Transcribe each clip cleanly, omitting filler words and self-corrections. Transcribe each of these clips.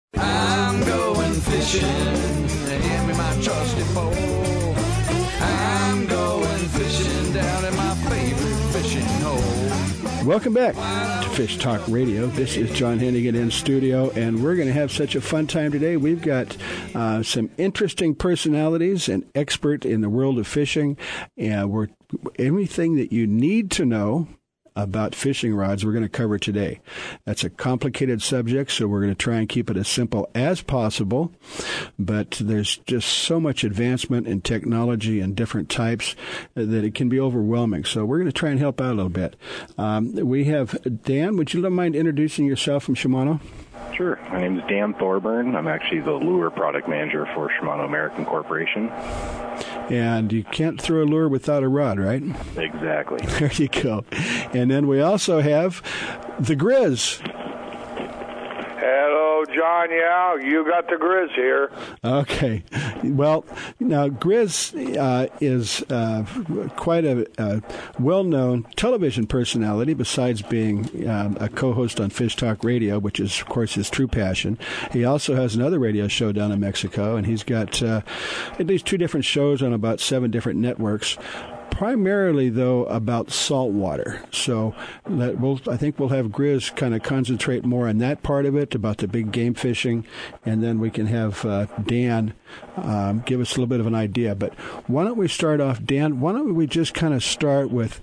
I'm going fishing, hand me my trusty pole. I'm going fishing down in my favorite fishing hole. Welcome back to Fish Talk Radio. This is John Hennigan in studio, and we're going to have such a fun time today. We've got some interesting personalities, an expert in the world of fishing, and everything that you need to know about fishing rods we're going to cover today. That's a complicated subject, so we're going to try and keep it as simple as possible. But there's just so much advancement in technology and different types that it can be overwhelming. So we're going to try and help out a little bit. We have Dan. Would you mind introducing yourself from Shimano? Sure. My name is Dan Thorburn. I'm actually the lure product manager for Shimano American Corporation. And you can't throw a lure without a rod, right? Exactly. There you go. And then we also have the Grizz. Hello, John. Yeah, you got the Grizz here. Okay. Well, now Grizz is quite a well-known television personality, besides being a co-host on Fish Talk Radio, which is, of course, his true passion. He also has another radio show down in Mexico, and he's got at least 2 different shows on about 7 different networks. Primarily, though, about saltwater. So I think we'll have Grizz kind of concentrate more on that part of it, about the big game fishing, and then we can have Dan give us a little bit of an idea. But why don't we start off, Dan, why don't we just kind of start with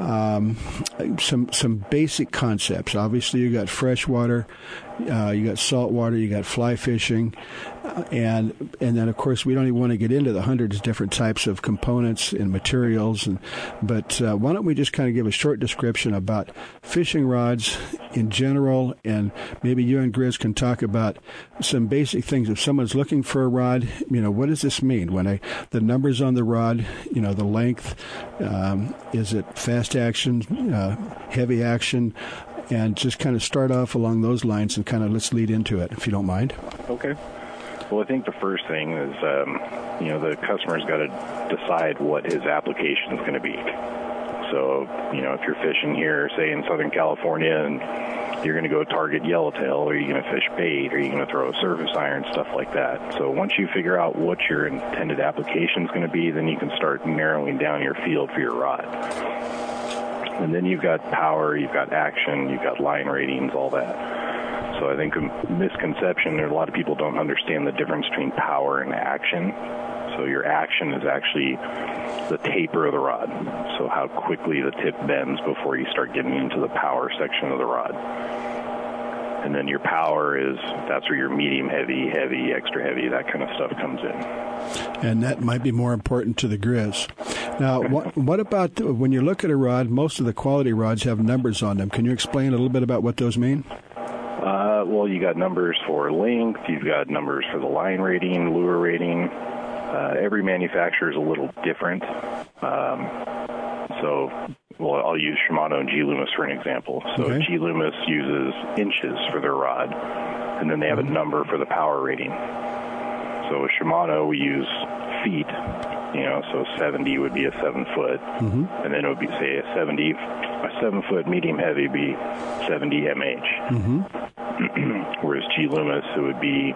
some basic concepts. Obviously, you got freshwater, you got saltwater, you got fly fishing, and then, of course, we don't even want to get into the hundreds of different types of components and materials. But why don't we just kind of give a short description about fishing rods in general, and maybe you and Grizz can talk about some basic things. If someone's looking for a rod, what does this mean? When the numbers on the rod, the length, is it fast action, heavy action? And just kind of start off along those lines and kind of let's lead into it, if you don't mind. Okay. Well, I think the first thing is, the customer's got to decide what his application is going to be. So, if you're fishing here, say in Southern California, and you're going to go target yellowtail, or you're going to fish bait, or you're going to throw a surface iron, stuff like that. So once you figure out what your intended application is going to be, then you can start narrowing down your field for your rod. And then you've got power, you've got action, you've got line ratings, all that. So I think a misconception, a lot of people don't understand the difference between power and action. So your action is actually the taper of the rod. So how quickly the tip bends before you start getting into the power section of the rod. And then your power that's where your medium heavy, heavy, extra heavy, that kind of stuff comes in. And that might be more important to the Grizz. Now, what about when you look at a rod, most of the quality rods have numbers on them. Can you explain a little bit about what those mean? Well, you got numbers for length, you've got numbers for the line rating, lure rating. Every manufacturer is a little different. I'll use Shimano and G. Loomis for an example. So okay. G. Loomis uses inches for their rod, and then they have a number for the power rating. So with Shimano, we use feet. So 70 would be a 7-foot, and then it would be, say, a 7-foot medium heavy would be 70 mH. Whereas G. Loomis, it would be,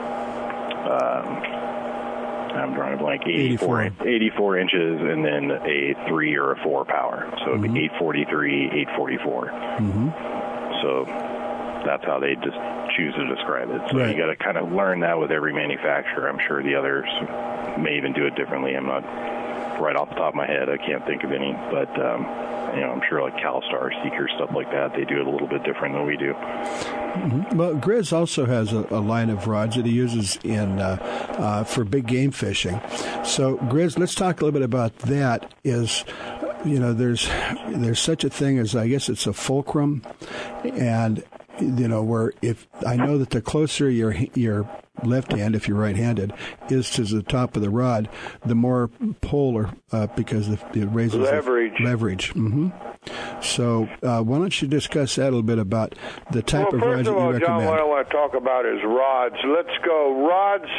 I'm drawing a blank, 84 inches, and then a 3 or a 4 power. So it would be 843, 844. So that's how they just choose to describe it. So you got to kind of learn that with every manufacturer. I'm sure the others may even do it differently. I'm not right off the top of my head. I can't think of any, but I'm sure like CalStar, Seeker, stuff like that, they do it a little bit different than we do. Well, Grizz also has a line of rods that he uses for big game fishing. So, Grizz, let's talk a little bit about that. There's such a thing as, I guess it's a fulcrum, and where if I know that the closer your left hand, if you're right-handed, is to the top of the rod, the more pull because it raises leverage. So why don't you discuss that a little bit about the type of rods that you recommend? John, what I want to talk about is rods. Let's go. Rods.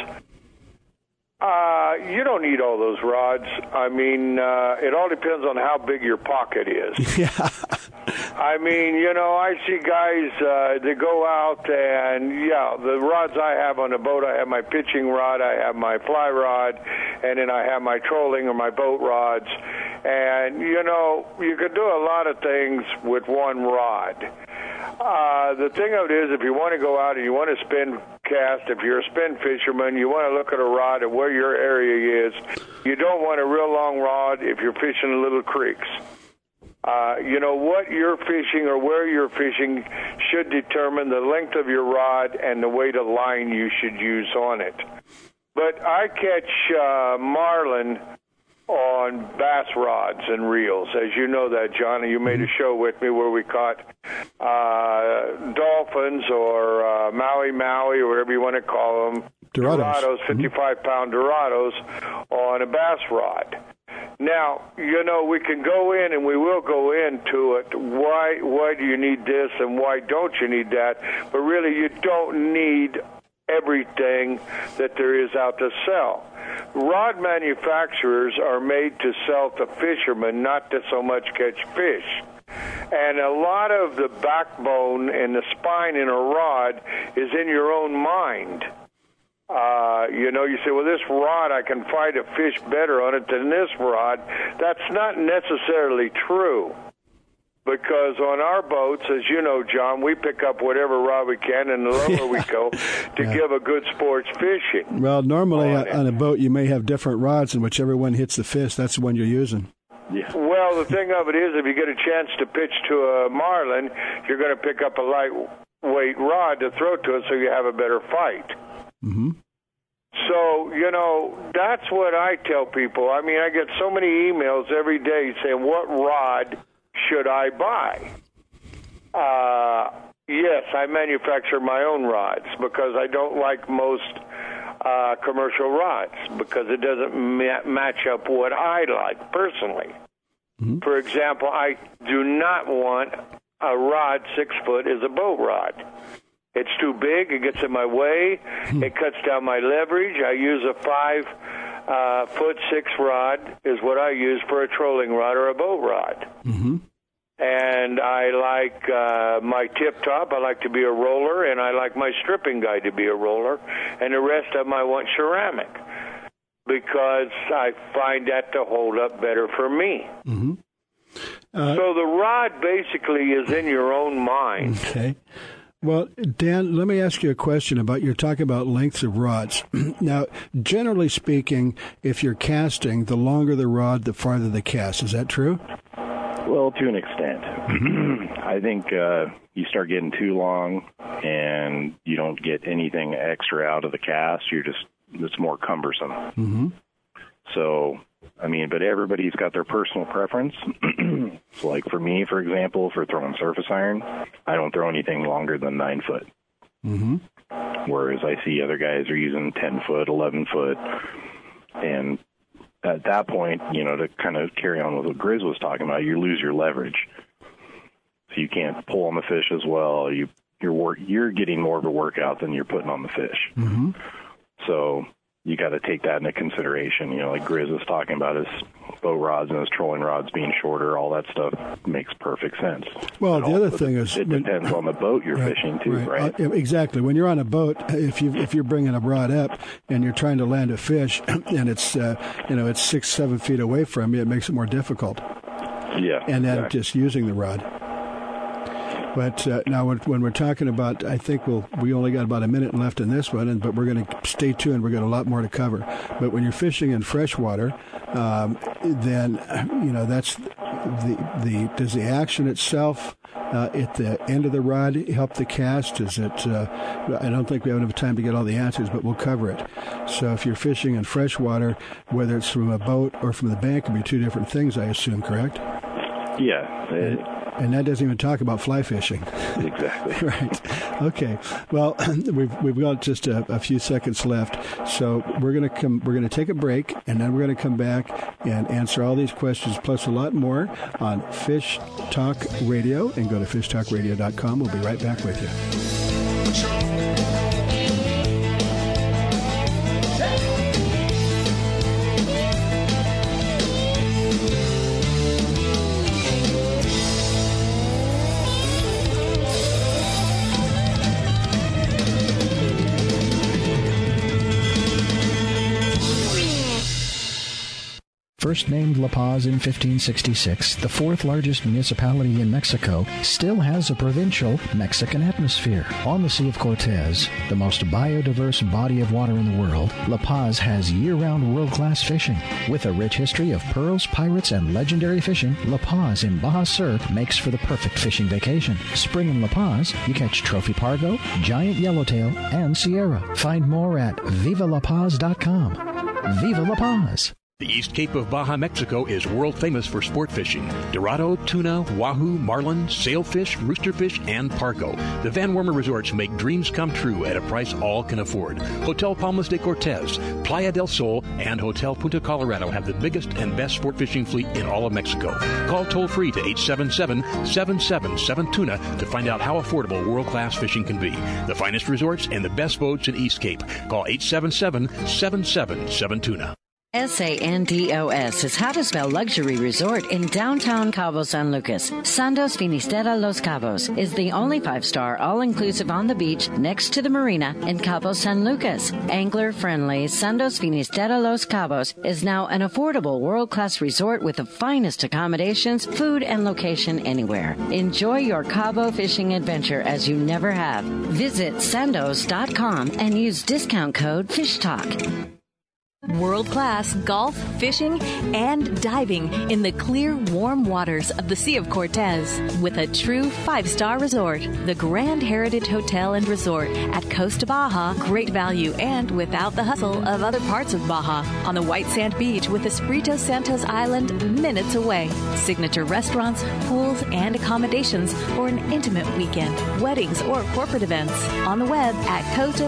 You don't need all those rods. I mean, it all depends on how big your pocket is. Yeah. I mean, I see guys that go out and, the rods I have on the boat, I have my pitching rod, I have my fly rod, and then I have my trolling or my boat rods. And, you could do a lot of things with one rod. The thing of it is, if you want to go out and you want to spin cast, if you're a spin fisherman, you want to look at a rod at where your area is. You don't want a real long rod if you're fishing little creeks. What you're fishing or where you're fishing should determine the length of your rod and the weight of line you should use on it. But I catch marlin on bass rods and reels. As you know that, John, you made a show with me where we caught dolphins or Maui or whatever you want to call them. Dorados, 55-pound Dorados on a bass rod. Now, we can go in and we will go into it. Why do you need this and why don't you need that? But really, you don't need everything that there is out to sell. Rod manufacturers are made to sell to fishermen, not to so much catch fish. And a lot of the backbone and the spine in a rod is in your own mind. You say, well, this rod, I can fight a fish better on it than this rod. That's not necessarily true. Because on our boats, as you know, John, we pick up whatever rod we can, and the lower we go to give a good sports fishing. Well, normally on a boat, you may have different rods, and whichever one hits the fish, that's the one you're using. Yeah. Well, the thing of it is, if you get a chance to pitch to a marlin, you're going to pick up a lightweight rod to throw to it so you have a better fight. Mm-hmm. So, that's what I tell people. I mean, I get so many emails every day saying, what rod should I buy? Yes, I manufacture my own rods because I don't like most commercial rods because it doesn't match up what I like personally. Mm-hmm. For example, I do not want a rod 6 foot as a boat rod. It's too big. It gets in my way. It cuts down my leverage. I use a 5'6" rod is what I use for a trolling rod or a boat rod. Mm-hmm. And I like my tip top. I like to be a roller, and I like my stripping guide to be a roller. And the rest of them I want ceramic because I find that to hold up better for me. Mm-hmm. So the rod basically is in your own mind. Okay. Well, Dan, let me ask you a question about, you're talking about lengths of rods. Now, generally speaking, if you're casting, the longer the rod, the farther the cast. Is that true? Well, to an extent. I think you start getting too long and you don't get anything extra out of the cast. It's more cumbersome. Mm-hmm. So, I mean, but everybody's got their personal preference. So, like for me, for example, for throwing surface iron, I don't throw anything longer than 9 foot. Mm-hmm. Whereas I see other guys are using 10 foot, 11 foot. And at that point, to kind of carry on with what Grizz was talking about, you lose your leverage. So you can't pull on the fish as well. You're getting more of a workout than you're putting on the fish. Mm-hmm. So you got to take that into consideration. Like Grizz was talking about his boat rods and his trolling rods being shorter, all that stuff makes perfect sense. Well, the other thing is... It depends on the boat you're fishing, too, right? Exactly. When you're on a boat, if you're bringing a rod up and you're trying to land a fish and it's, it's 6-7 feet away from you, it makes it more difficult. Yeah. And then just using the rod. But now when we're talking about, I think we only got about a minute left in this one, but we're going to stay tuned. We've got a lot more to cover. But when you're fishing in freshwater, then, that's does the action itself at the end of the rod help the cast? Is it, I don't think we have enough time to get all the answers, but we'll cover it. So if you're fishing in freshwater, whether it's from a boat or from the bank, it can be two different things, I assume, correct? Yeah. And that doesn't even talk about fly fishing. Exactly. Right. Okay. Well, we've got just a few seconds left, so we're going to take a break, and then we're going to come back and answer all these questions plus a lot more on Fish Talk Radio, and go to fishtalkradio.com. We'll be right back with you. First named La Paz in 1566, the fourth largest municipality in Mexico still has a provincial Mexican atmosphere. On the Sea of Cortez, the most biodiverse body of water in the world, La Paz has year-round world-class fishing. With a rich history of pearls, pirates, and legendary fishing, La Paz in Baja Sur makes for the perfect fishing vacation. Spring in La Paz, you catch trophy pargo, giant yellowtail, and Sierra. Find more at vivalapaz.com. Viva La Paz! The East Cape of Baja, Mexico is world famous for sport fishing. Dorado, tuna, wahoo, marlin, sailfish, roosterfish, and pargo. The Van Wormer Resorts make dreams come true at a price all can afford. Hotel Palmas de Cortez, Playa del Sol, and Hotel Punta Colorado have the biggest and best sport fishing fleet in all of Mexico. Call toll-free to 877-777-TUNA to find out how affordable world-class fishing can be. The finest resorts and the best boats in East Cape. Call 877-777-TUNA. Sandos is how to spell luxury resort in downtown Cabo San Lucas. Sandos Finisterra Los Cabos is the only 5-star all-inclusive on the beach next to the marina in Cabo San Lucas. Angler-friendly Sandos Finisterra Los Cabos is now an affordable world-class resort with the finest accommodations, food, and location anywhere. Enjoy your Cabo fishing adventure as you never have. Visit sandos.com and use discount code FISHTALK. World-class golf, fishing, and diving in the clear, warm waters of the Sea of Cortez with a true 5-star resort. The Grand Heritage Hotel and Resort at Costa Baja. Great value and without the hustle of other parts of Baja. On the white sand beach with Espiritu Santos Island minutes away. Signature restaurants, pools, and accommodations for an intimate weekend, weddings, or corporate events. On the web at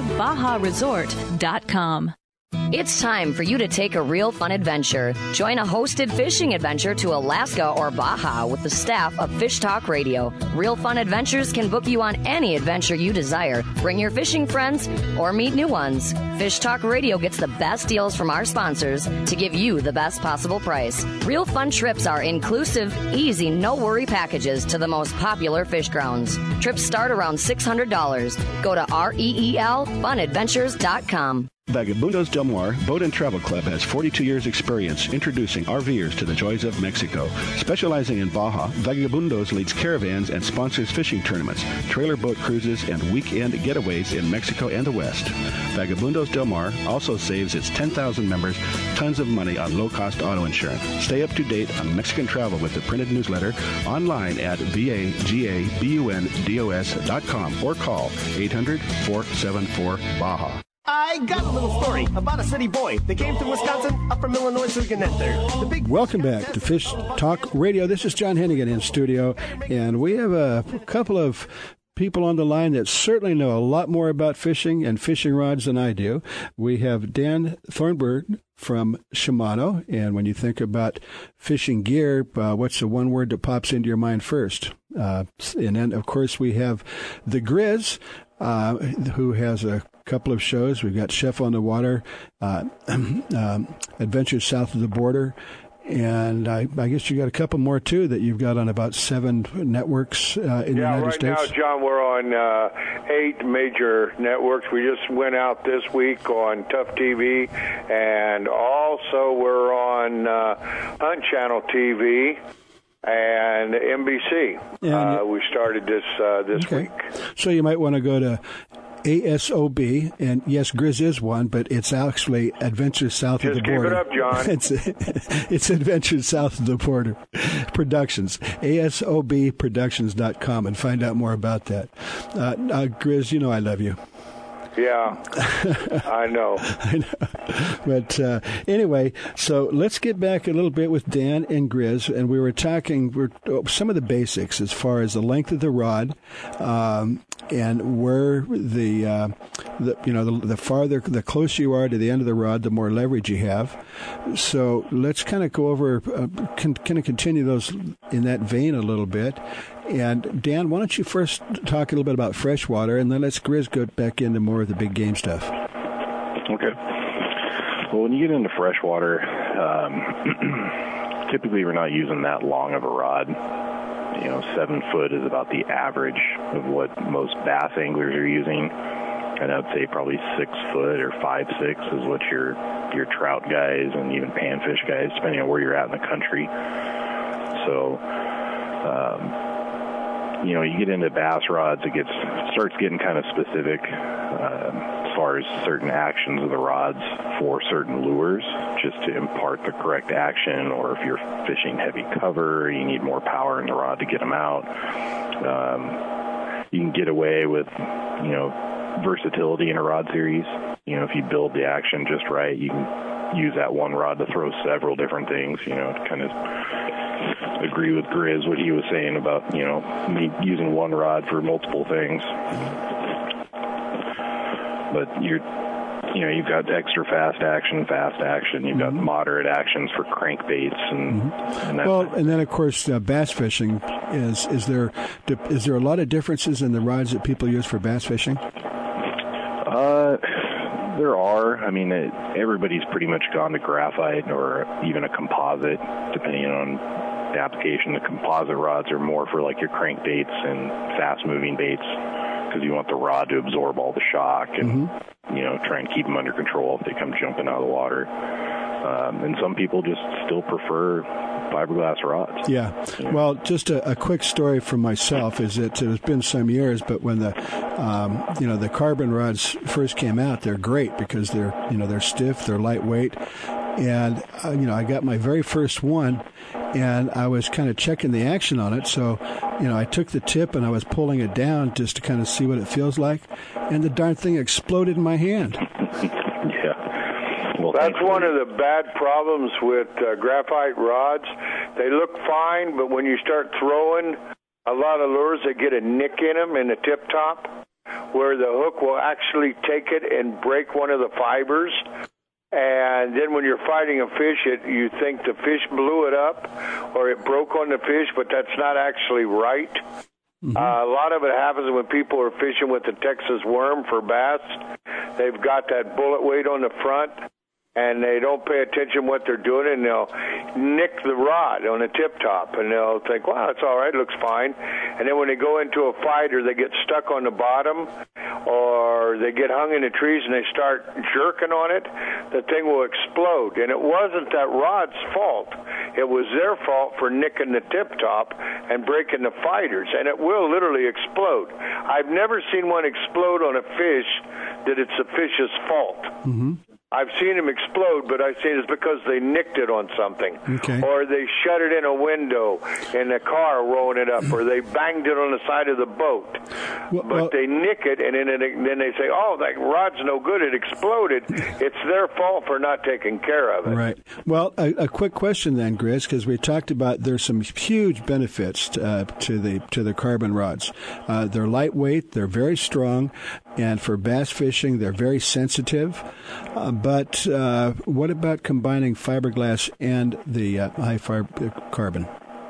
CostaBajaResort.com. It's time for you to take a real fun adventure. Join a hosted fishing adventure to Alaska or Baja with the staff of Fish Talk Radio. Real Fun Adventures can book you on any adventure you desire. Bring your fishing friends or meet new ones. Fish Talk Radio gets the best deals from our sponsors to give you the best possible price. Real Fun trips are inclusive, easy, no-worry packages to the most popular fish grounds. Trips start around $600. Go to REELfunadventures.com. Vagabundos Del Mar Boat and Travel Club has 42 years experience introducing RVers to the joys of Mexico. Specializing in Baja, Vagabundos leads caravans and sponsors fishing tournaments, trailer boat cruises, and weekend getaways in Mexico and the West. Vagabundos Del Mar also saves its 10,000 members tons of money on low-cost auto insurance. Stay up to date on Mexican travel with the printed newsletter online at vagabundos.com or call 800-474-BAJA. I got a little story about a city boy that came to Wisconsin up from Illinois so he can enter. Welcome back to Fish Talk Radio. This is John Hennigan in studio, and we have a couple of people on the line that certainly know a lot more about fishing and fishing rods than I do. We have Dan Thornburg from Shimano, and when you think about fishing gear, what's the one word that pops into your mind first? And then, of course, we have the Grizz, who has a couple of shows. We've got Chef on the Water, Adventures South of the Border, and I guess you got a couple more too that you've got on about 7 networks in the United States. Right now, John, we're on 8 major networks. We just went out this week on Tough TV, and also we're on Hunt Channel TV and NBC. We started this week. So you might want to go to ASOB, and yes, Grizz is one, but it's actually Adventures South of the Border. Just keep it up, John. It's Adventures South of the Border Productions, ASOBProductions.com, and find out more about that. Grizz, you know I love you. Yeah, I know. But anyway, so let's get back a little bit with Dan and Grizz, and we were talking some of the basics as far as the length of the rod, and where the closer you are to the end of the rod, the more leverage you have. So let's kind of go over, kind of continue those in that vein a little bit. And Dan, why don't you first talk a little bit about freshwater, and then let's Grizz go back into more of the big game stuff. Okay. Well, when you get into freshwater, typically we're not using that long of a rod. 7 foot is about the average of what most bass anglers are using. and I'd say probably 6 foot or 5'6" is what your trout guys and even panfish guys, depending on where you're at in the country. So, you get into bass rods, it starts getting kind of specific as far as certain actions of the rods for certain lures, just to impart the correct action. Or if you're fishing heavy cover, you need more power in the rod to get them out. You can get away with, versatility in a rod series. If you build the action just right, you can use that one rod to throw several different things, to kind of agree with Grizz, what he was saying about, me using one rod for multiple things. But you've got extra fast action, you've got moderate actions for crankbaits, and and then of course bass fishing is there a lot of differences in the rods that people use for bass fishing? There are. I mean, everybody's pretty much gone to graphite or even a composite, depending on the application. The composite rods are more for like your crankbaits and fast-moving baits, because you want the rod to absorb all the shock and try and keep them under control if they come jumping out of the water. And some people just still prefer fiberglass rods. Yeah. Well, just a quick story from myself is that it's been some years, but when the carbon rods first came out, they're great because they're stiff, they're lightweight, and I got my very first one, and I was kind of checking the action on it. So, I took the tip and I was pulling it down just to kind of see what it feels like, and the darn thing exploded in my hand. Well, that's one of the bad problems with graphite rods. They look fine, but when you start throwing a lot of lures, they get a nick in them in the tip top, where the hook will actually take it and break one of the fibers. And then when you're fighting a fish, you think the fish blew it up or it broke on the fish, but that's not actually right. A lot of it happens when people are fishing with the Texas worm for bass. They've got that bullet weight on the front, and they don't pay attention what they're doing, and they'll nick the rod on the tip top, and they'll think, wow, it's all right, it looks fine. And then when they go into a fight, or they get stuck on the bottom, or they get hung in the trees and they start jerking on it, the thing will explode. And it wasn't that rod's fault. It was their fault for nicking the tip top and breaking the fighters, and it will literally explode. I've never seen one explode on a fish that it's the fish's fault. I've seen them explode, but I've seen it's because they nicked it on something. Or they shut it in a window in a car rolling it up, or they banged it on the side of the boat. But they nick it, and then they say, oh, that rod's no good, it exploded. It's their fault for not taking care of it. Right. Well, a quick question then, Grizz, because we talked about there's some huge benefits to the carbon rods. They're lightweight, they're very strong, and for bass fishing, they're very sensitive. But what about combining fiberglass and the high carbon?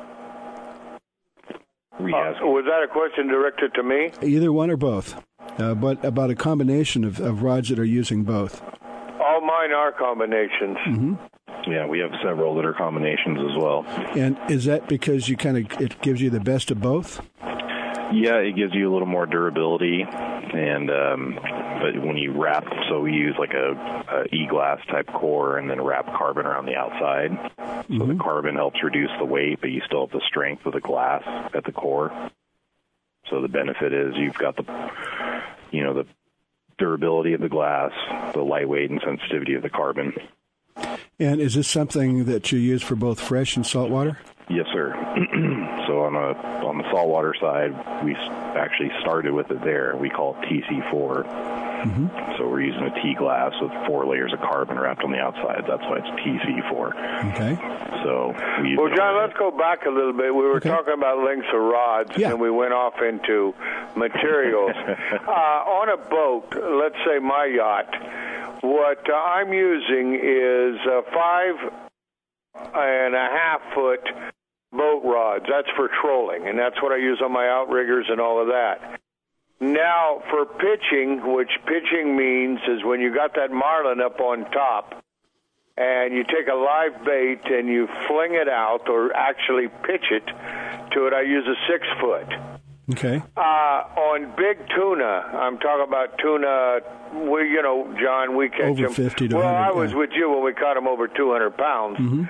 Was that a question directed to me? Either one or both. But about a combination of rods that are using both. All mine are combinations. Yeah, we have several that are combinations as well. And is that because it gives you the best of both? Yeah, it gives you a little more durability, and but when you wrap, so we use like a e-glass type core and then wrap carbon around the outside. So the carbon helps reduce the weight, but you still have the strength of the glass at the core. So the benefit is you've got the durability of the glass, the lightweight and sensitivity of the carbon. And is this something that you use for both fresh and saltwater? Yes, sir. So on the saltwater side, we actually started with it there. We call it TC4. So we're using a T-glass with 4 layers of carbon wrapped on the outside. That's why it's TC4. Okay. So well, John, let's go back a little bit. We were talking about lengths of rods, and we went off into materials. On a boat, let's say my yacht, what I'm using is 5.5 foot boat rods. That's for trolling, and that's what I use on my outriggers and all of that. Now, for pitching, which pitching means is when you got that marlin up on top, and you take a live bait and you fling it out, or actually pitch it to it, I use a 6 foot. Okay. On big tuna, I'm talking about tuna. John, we catch over them 50 to 100. I was with you when we caught them over 200 pounds. Mm-hmm.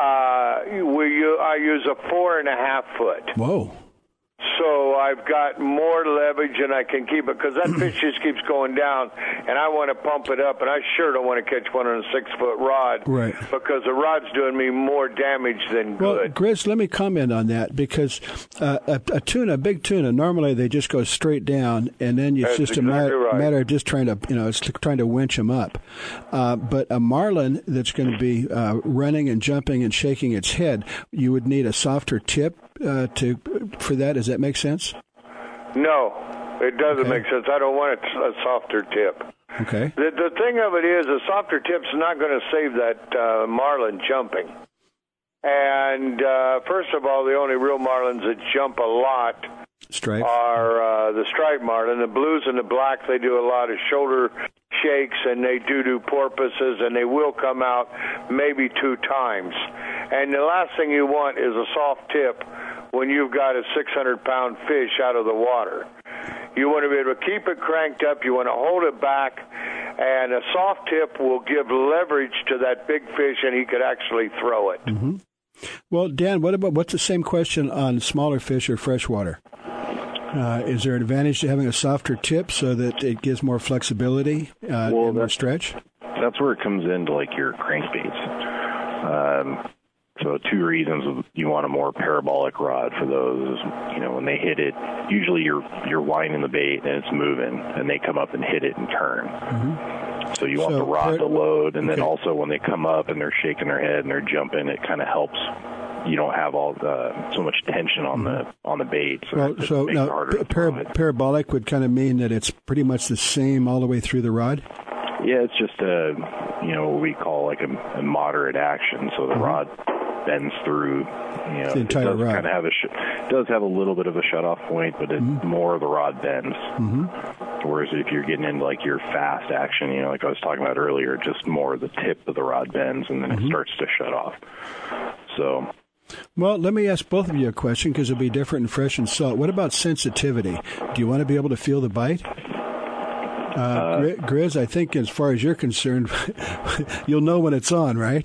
I use a 4.5 foot. Whoa. So I've got more leverage and I can keep it because that fish just keeps going down, and I want to pump it up, and I sure don't want to catch one on a 6-foot rod, right? Because the rod's doing me more damage than good. Well, Grizz, let me comment on that because a big tuna, normally they just go straight down, and then it's That's just exactly a right. matter of just trying to, it's trying to winch them up. But a marlin that's going to be running and jumping and shaking its head, you would need a softer tip for that. Does that make sense? No, it doesn't make sense. I don't want a softer tip. Okay. The thing of it is, a softer tip's not going to save that marlin jumping. And first of all, the only real marlins that jump a lot are the striped marlin. The blues and the blacks, they do a lot of shoulder shakes, and they do porpoises, and they will come out maybe 2 times. And the last thing you want is a soft tip when you've got a 600-pound fish out of the water. You want to be able to keep it cranked up. You want to hold it back, and a soft tip will give leverage to that big fish, and he could actually throw it. Mm-hmm. Well, Dan, what's the same question on smaller fish or freshwater? Is there an advantage to having a softer tip so that it gives more flexibility and more stretch? That's where it comes into like your crankbaits. So 2 reasons you want a more parabolic rod for those. When they hit it, usually you're winding the bait and it's moving, and they come up and hit it and turn. Mm-hmm. So you want the rod to load, and then also when they come up and they're shaking their head and they're jumping, it kind of helps. You don't have so much tension on the bait. So now parabolic would kind of mean that it's pretty much the same all the way through the rod? Yeah, it's just what we call like a moderate action. So the rod bends through. The entire rod. Kind of does have a little bit of a shutoff point, but more of the rod bends. Mm-hmm. Whereas if you're getting into like your fast action, like I was talking about earlier, just more of the tip of the rod bends, and then it starts to shut off. So. Well, let me ask both of you a question because it'll be different in fresh and salt. What about sensitivity? Do you want to be able to feel the bite? Grizz, I think as far as you're concerned, you'll know when it's on, right?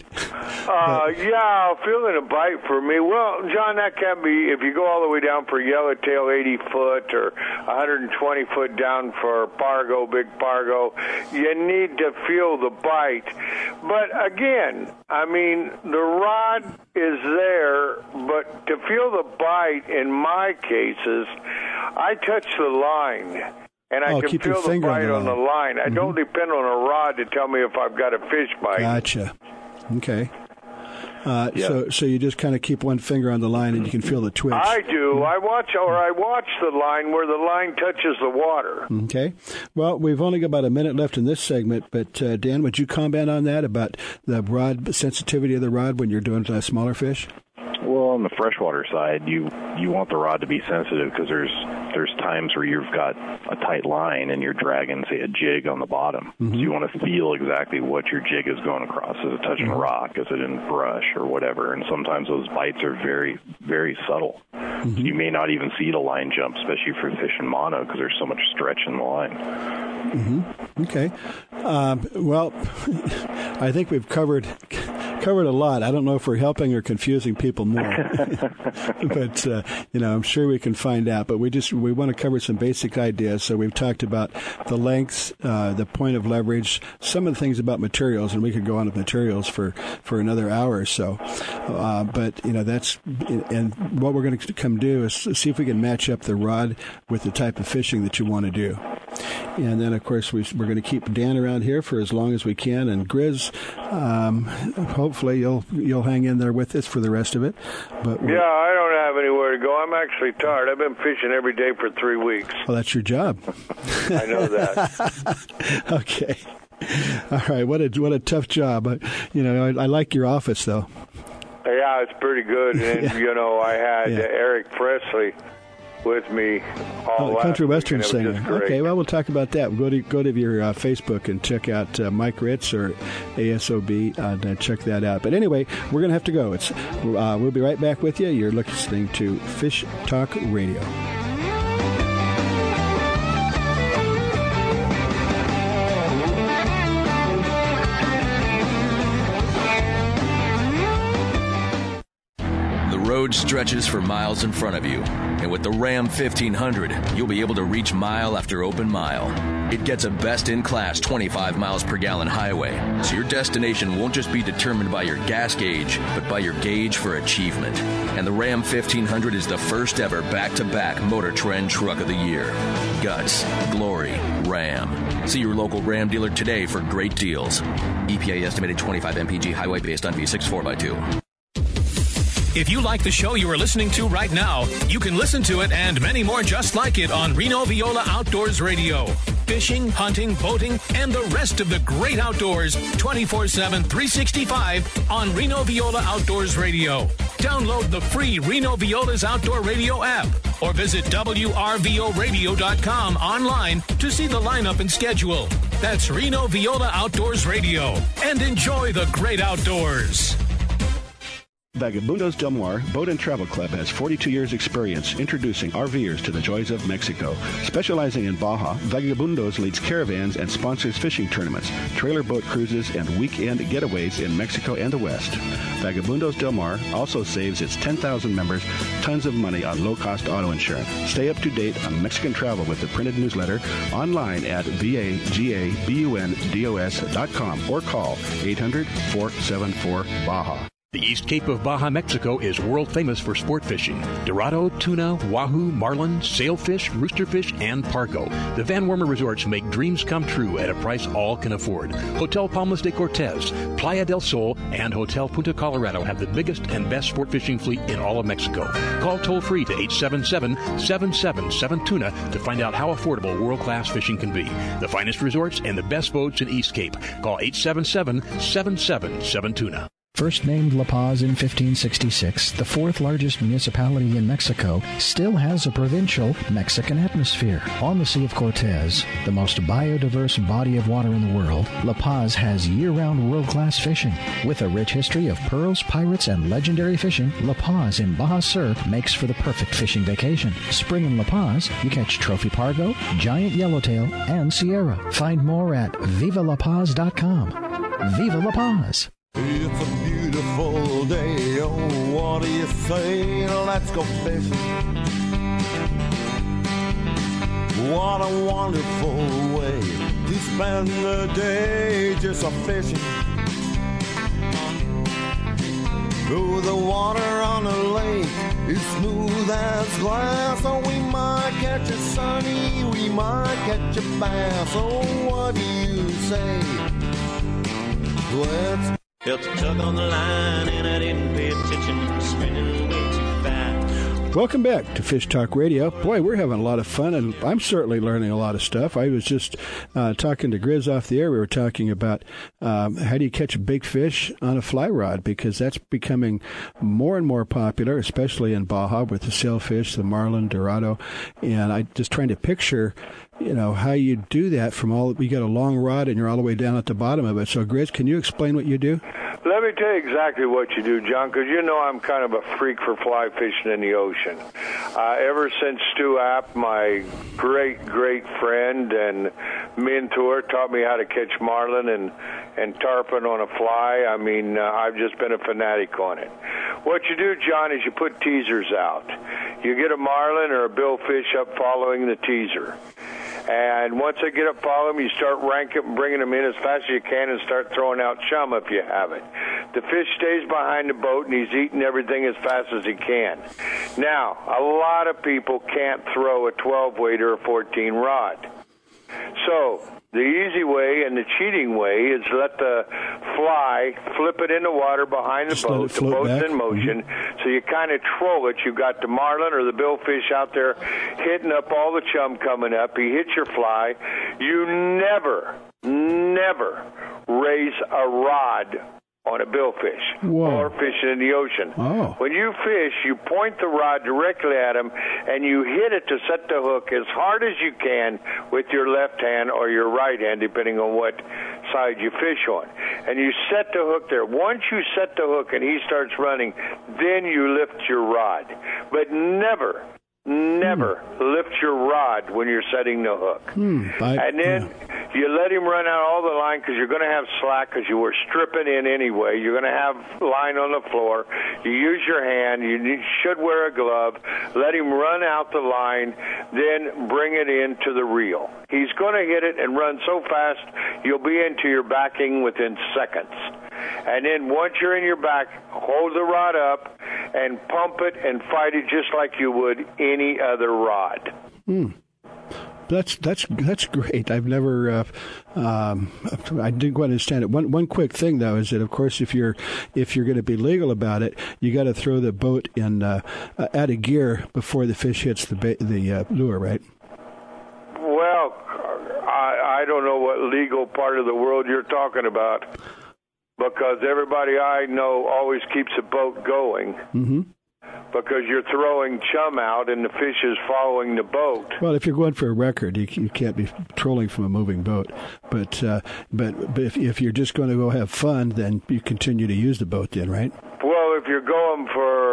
Yeah, feeling a bite for me. Well, John, that can be, if you go all the way down for yellowtail 80 foot or 120 foot down for pargo, big pargo, you need to feel the bite. But again, I mean, the rod is there, but to feel the bite, in my cases, I touch the line. And I can feel the bite on the line. I don't depend on a rod to tell me if I've got a fish bite. Gotcha. Okay. So you just kind of keep one finger on the line and you can feel the twitch. I do. I watch the line where the line touches the water. Okay. Well, we've only got about a minute left in this segment, but Dan, would you comment on that about the rod sensitivity of the rod when you're doing smaller fish? Well, on the freshwater side, you want the rod to be sensitive because there's times where you've got a tight line and you're dragging, say, a jig on the bottom. Mm-hmm. So you want to feel exactly what your jig is going across. Is it touching a rock? Is it in brush or whatever? And sometimes those bites are very, very subtle. Mm-hmm. You may not even see the line jump, especially for fishing mono, because there's so much stretch in the line. Mm-hmm. Okay. Well, I think we've covered a lot. I don't know if we're helping or confusing people more, but I'm sure we can find out. But we want to cover some basic ideas. So we've talked about the lengths, the point of leverage, some of the things about materials, and we could go on with materials for another hour or so. But that's and what we're going to come do is see if we can match up the rod with the type of fishing that you want to do. And then, of course, we're going to keep Dan around here for as long as we can. And Grizz, hopefully you'll hang in there with us for the rest of it. But yeah, I don't have anywhere to go. I'm actually tired. I've been fishing every day for 3 weeks. Well, that's your job. I know that. Okay. All right. What a tough job. I like your office, though. Yeah, it's pretty good. And, I had Eric Presley with me all country western week, singer. Okay, well, we'll talk about that. Go to your Facebook and check out Mike Ritz or ASOB and check that out. But anyway, we're going to have to go. We'll be right back with you. You're listening to Fish Talk Radio. road stretches for miles in front of you. And with the Ram 1500, you'll be able to reach mile after open mile. It gets a best-in-class 25 miles per gallon highway, so your destination won't just be determined by your gas gauge, but by your gauge for achievement. And the Ram 1500 is the first ever back-to-back Motor Trend Truck of the Year. Guts, glory, Ram. See your local Ram dealer today for great deals. EPA estimated 25 mpg highway based on V6 4x2. If you like the show you are listening to right now, you can listen to it and many more just like it on Reno Viola Outdoors Radio. Fishing, hunting, boating, and the rest of the great outdoors 24/7, 365 on Reno Viola Outdoors Radio. Download the free Reno Viola's Outdoor Radio app or visit WRVOradio.com online to see the lineup and schedule. That's Reno Viola Outdoors Radio. And enjoy the great outdoors. Vagabundos Del Mar Boat and Travel Club has 42 years experience introducing RVers to the joys of Mexico. Specializing in Baja, Vagabundos leads caravans and sponsors fishing tournaments, trailer boat cruises, and weekend getaways in Mexico and the West. Vagabundos Del Mar also saves its 10,000 members tons of money on low-cost auto insurance. Stay up to date on Mexican travel with the printed newsletter online at vagabundos.com or call 800-474-BAJA. The East Cape of Baja, Mexico is world famous for sport fishing. Dorado, tuna, wahoo, marlin, sailfish, roosterfish, and pargo. The Van Wormer resorts make dreams come true at a price all can afford. Hotel Palmas de Cortez, Playa del Sol, and Hotel Punta Colorado have the biggest and best sport fishing fleet in all of Mexico. Call toll-free to 877-777-TUNA to find out how affordable world-class fishing can be. The finest resorts and the best boats in East Cape. Call 877-777-TUNA. First named La Paz in 1566, the fourth largest municipality in Mexico still has a provincial Mexican atmosphere. On the Sea of Cortez, the most biodiverse body of water in the world, La Paz has year-round world-class fishing. With a rich history of pearls, pirates, and legendary fishing, La Paz in Baja Sur makes for the perfect fishing vacation. Spring in La Paz, you catch trophy pargo, giant yellowtail, and Sierra. Find more at vivalapaz.com. Viva La Paz! It's a beautiful day, oh, what do you say? Let's go fishing. What a wonderful way to spend the day just a-fishing. Though the water on the lake is smooth as glass, oh, we might catch a sunny, we might catch a bass. Oh, what do you say? Let's Felt a tug on the line and I didn't pay attention, spinning way too fast. Welcome back to Fish Talk Radio. Boy, we're having a lot of fun, and I'm certainly learning a lot of stuff. I was just talking to Grizz off the air. We were talking about how do you catch a big fish on a fly rod, because that's becoming more and more popular, especially in Baja with the sailfish, the marlin, dorado. And I just trying to picture, how you do that you got a long rod and you're all the way down at the bottom of it. So, Grizz, can you explain what you do? Let me tell you exactly what you do, John, because I'm kind of a freak for fly fishing in the ocean. Ever since Stu App, my great, great friend and mentor, taught me how to catch marlin and tarpon on a fly, I've just been a fanatic on it. What you do, John, is you put teasers out. You get a marlin or a billfish up following the teaser. And once they get up following them, you start bringing them in as fast as you can and start throwing out chum if you have it. The fish stays behind the boat, and he's eating everything as fast as he can. Now, a lot of people can't throw a 12-weight or a 14 rod. So the easy way and the cheating way is let the fly flip it in the water behind the boat. The boat's back in motion, so you kind of troll it. You've got the marlin or the billfish out there hitting up all the chum coming up. He hits your fly. You never raise a rod on a billfish or fishing in the ocean. Oh. When you fish, you point the rod directly at him and you hit it to set the hook as hard as you can with your left hand or your right hand, depending on what side you fish on. And you set the hook there. Once you set the hook and he starts running, then you lift your rod. But never lift your rod when you're setting the hook. And then You let him run out all the line because you're going to have slack because you were stripping in anyway. You're going to have line on the floor. You use your hand. You should wear a glove. Let him run out the line, then bring it into the reel. He's going to hit it and run so fast you'll be into your backing within seconds. And then once you're in your back, hold the rod up and pump it and fight it just like you would any other rod. That's great. I've never I didn't quite understand it. One quick thing though is that of course if you're going to be legal about it, you got to throw the boat in out of gear before the fish hits the lure, right? Well, I don't know what legal part of the world you're talking about, because everybody I know always keeps a boat going. Mm-hmm. Because you're throwing chum out and the fish is following the boat. Well, if you're going for a record, you can't be trolling from a moving boat. But if you're just going to go have fun, then you continue to use the boat then, right? Well, if you're going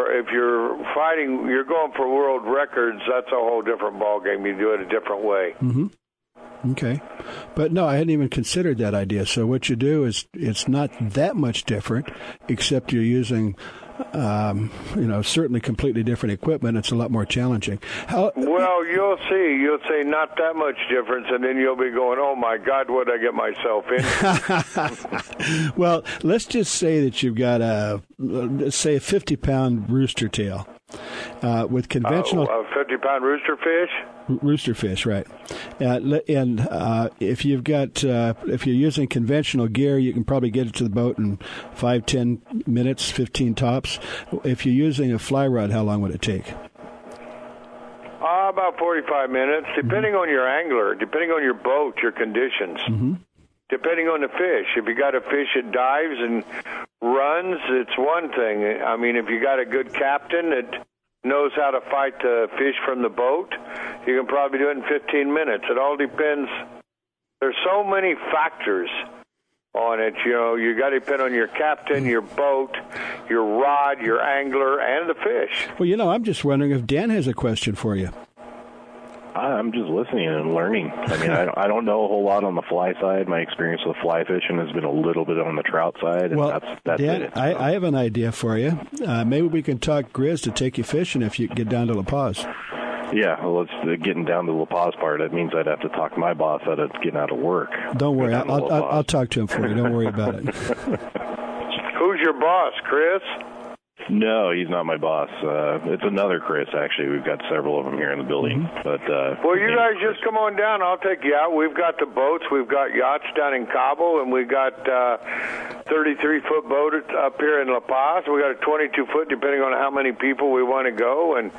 for world records, that's a whole different ballgame. You do it a different way. Mm-hmm. Okay. But no, I hadn't even considered that idea. So what you do is it's not that much different, except you're using certainly completely different equipment. It's a lot more challenging. Well, you'll see. You'll say not that much difference, and then you'll be going, oh, my God, what did I get myself in? Well, let's just say that you've got a 50-pound rooster tail with conventional... a 50-pound rooster fish? Rooster fish, right. And if you're using conventional gear, you can probably get it to the boat in 5-10 minutes, 15 tops. If you're using a fly rod, how long would it take? About 45 minutes, depending on your angler, depending on your boat, your conditions, depending on the fish. If you got a fish that dives and runs, it's one thing. I mean, if you got a good captain that knows how to fight the fish from the boat, you can probably do it in 15 minutes. It all depends. There's so many factors on it. You got to depend on your captain, your boat, your rod, your angler, and the fish. Well, I'm just wondering if Dan has a question for you. I'm just listening and learning. I mean, I don't know a whole lot on the fly side. My experience with fly fishing has been a little bit on the trout side. And well, that's Dan, it. I have an idea for you. Maybe we can talk Grizz to take you fishing if you get down to La Paz. Yeah, well, it's getting down to the La Paz part. That means I'd have to talk my boss out of getting out of work. Don't worry. I'll talk to him for you. Don't worry about it. Who's your boss, Chris? No, he's not my boss. It's another Chris, actually. We've got several of them here in the building. But well, you guys just come on down. I'll take you out. We've got the boats. We've got yachts down in Cabo, and we got 33-foot boat up here in La Paz. We got a 22-foot, depending on how many people we want to go. And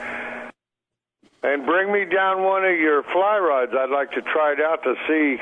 bring me down one of your fly rods. I'd like to try it out to see.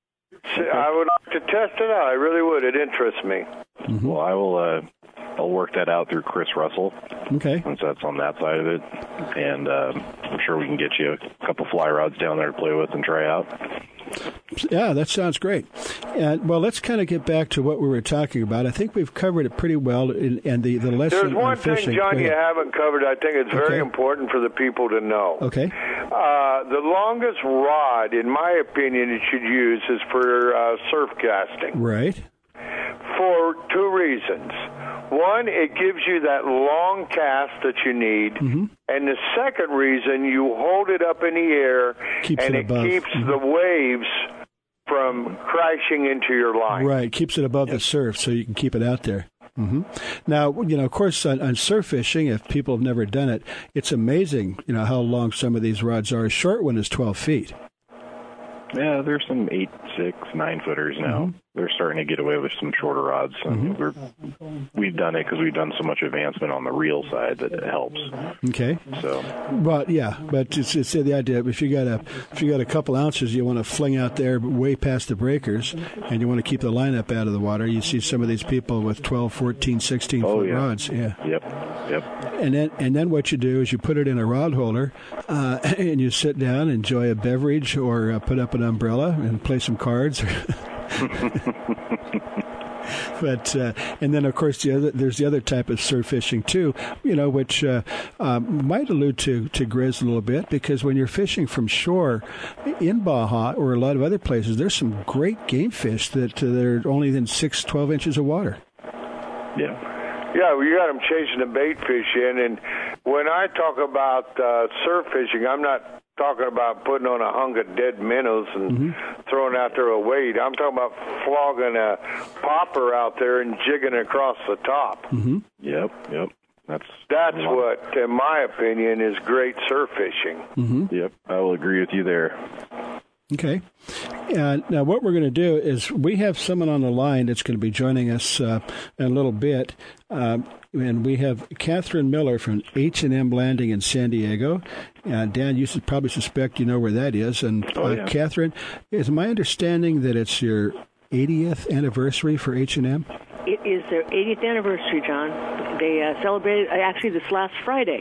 I would like to test it out. I really would. It interests me. Well, I will. I'll work that out through Chris Russell. Okay. Since that's on that side of it. And I'm sure we can get you a couple fly rods down there to play with and try out. Yeah, that sounds great. Well, let's kind of get back to what we were talking about. I think we've covered it pretty well, and the lesson There's one on fishing. thing, John, you haven't covered. I think it's very important for the people to know. Okay. The longest rod, in my opinion, you should use is for surf casting. Right. For two reasons. One, it gives you that long cast that you need. And the second reason, you hold it up in the air, and it keeps the waves from crashing into your line. Right, keeps it above the surf so you can keep it out there. Now, of course, on surf fishing, if people have never done it, it's amazing, how long some of these rods are. A short one is 12 feet. Yeah, there's some 8, 6, 9-footers now. They're starting to get away with some shorter rods. I mean, we've done it because we've done so much advancement on the reel side that it helps. Okay. So. Well, yeah, but it's the idea. If you got a couple ounces you want to fling out there way past the breakers, and you want to keep the line up out of the water, you see some of these people with 12, 14, 16-foot rods. Yeah. Yep. And then what you do is you put it in a rod holder, and you sit down, enjoy a beverage, or put up an umbrella and play some cards. But and then of course there's the other type of surf fishing too, which might allude to Grizz a little bit, because when you're fishing from shore in Baja or a lot of other places, there's some great game fish that are only in 6-12 inches of water. Yeah, well, you got them chasing the bait fish in, and when I talk about surf fishing, I'm not talking about putting on a hunk of dead minnows and throwing out there a weight. I'm talking about flogging a popper out there and jigging across the top. Mm-hmm. Yep. That's what, in my opinion, is great surf fishing. Mm-hmm. Yep, I will agree with you there. Okay. Now what we're going to do is we have someone on the line that's going to be joining us in a little bit. And we have Catherine Miller from H&M Landing in San Diego. Dan, you should probably suspect you know where that is. And Catherine, is my understanding that it's your 80th anniversary for H&M? It is their 80th anniversary, John. They celebrated actually this last Friday.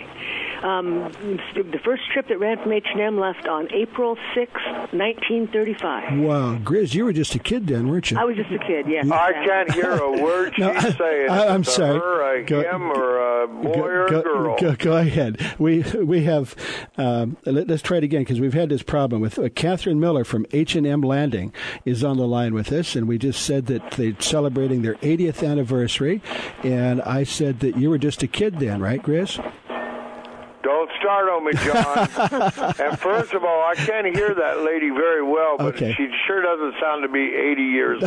The first trip that ran from H&M left on April 6, 1935. Wow. Grizz, you were just a kid then, weren't you? I was just a kid, yes. I can't hear a word she's saying. I'm sorry. Her, him, or a boy or a girl. Go ahead. We have, let's try it again, because we've had this problem with Catherine Miller from H&M Landing is on the line with us, and we just said that they're celebrating their 80th anniversary, and I said that you were just a kid then, right, Grizz? Don't start on me, John. And first of all, I can't hear that lady very well, but she sure doesn't sound to be 80 years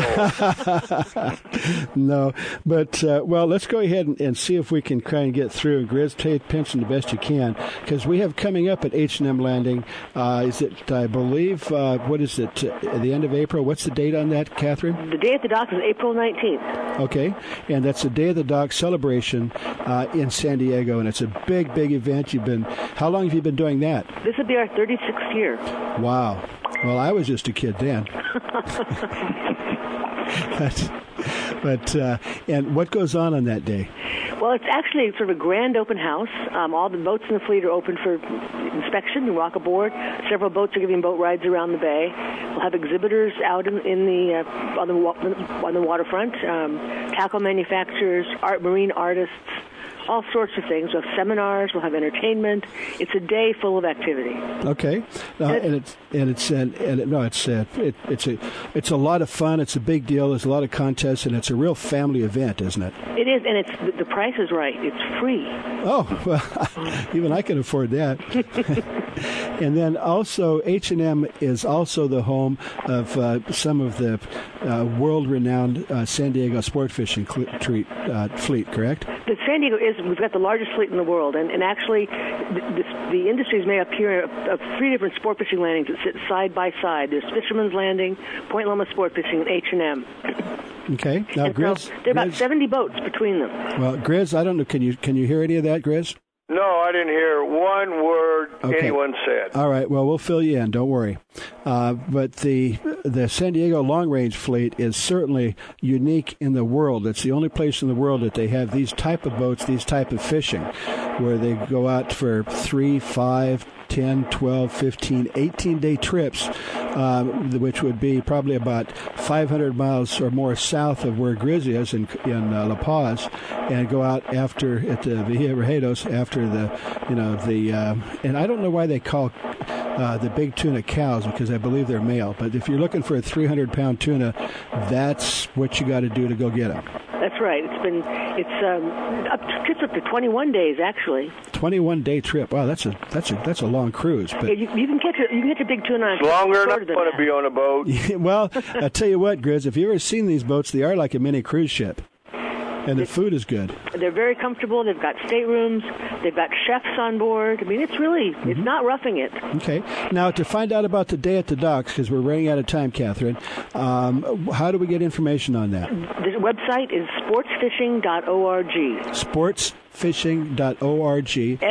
old. No, but, well, let's go ahead and see if we can try and get through. Grizz, take pension the best you can, because we have coming up at H&M Landing, is it, I believe, what is it, at the end of April? What's the date on that, Catherine? The Day at the Dock is April 19th. Okay, and that's the Day at the Dock celebration in San Diego, and it's a big, big event. How long have you been doing that? This will be our 36th year. Wow. Well, I was just a kid then. But and what goes on that day? Well, it's actually sort of a grand open house. All the boats in the fleet are open for inspection. You walk aboard. Several boats are giving boat rides around the bay. We'll have exhibitors out on the waterfront, tackle manufacturers, marine artists, all sorts of things. We'll have seminars. We'll have entertainment. It's a day full of activity. Okay, it's a lot of fun. It's a big deal. There's a lot of contests, and it's a real family event, isn't it? It is, and the price is right. It's free. Oh, well, even I can afford that. And then also, H&M is also the home of some of the world-renowned San Diego sport fishing fleet, correct? The San Diego we've got the largest fleet in the world, and actually the industry is made up here of three different sport fishing landings that sit side by side. There's Fisherman's Landing, Point Loma Sport Fishing, and H&M. Okay. Now, Grizz, there are about 70 boats between them. Well, Grizz, I don't know. Can you hear any of that, Grizz? No, I didn't hear one word anyone said. All right. Well, we'll fill you in. Don't worry. But the San Diego Long Range Fleet is certainly unique in the world. It's the only place in the world that they have these type of boats, these type of fishing, where they go out for 3, 5, 10, 12, 15, 18-day trips, which would be probably about 500 miles or more south of where Grizz is in La Paz, and go out at the Villa Rejados after and I don't know why they call the big tuna cows, because I believe they're male. But if you're looking for a 300-pound tuna, that's what you got to do to go get them. That's right. Trips up to 21 days actually. 21-day trip. Wow, that's a long cruise. But you can catch a big tuna. It's longer than I want to be on a boat. Well, I tell you what, Grizz, if you've ever seen these boats, they are like a mini cruise ship. And the food is good. They're very comfortable. They've got staterooms. They've got chefs on board. I mean, it's really, it's not roughing it. Okay. Now, to find out about the Day at the Docks, because we're running out of time, Catherine, how do we get information on that? The website is sportsfishing.org. Sportsfishing.org.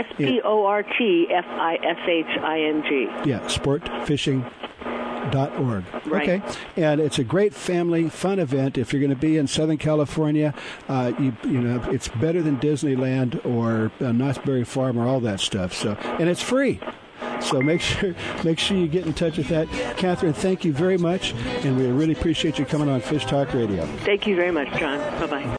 SPORTFISHING. Yeah, sportfishing.org. Right. Okay, and it's a great family fun event. If you're going to be in Southern California, it's better than Disneyland or Knott's Berry Farm or all that stuff. So, and it's free. So make sure you get in touch with that. Catherine, thank you very much, and we really appreciate you coming on Fish Talk Radio. Thank you very much, John. Bye-bye.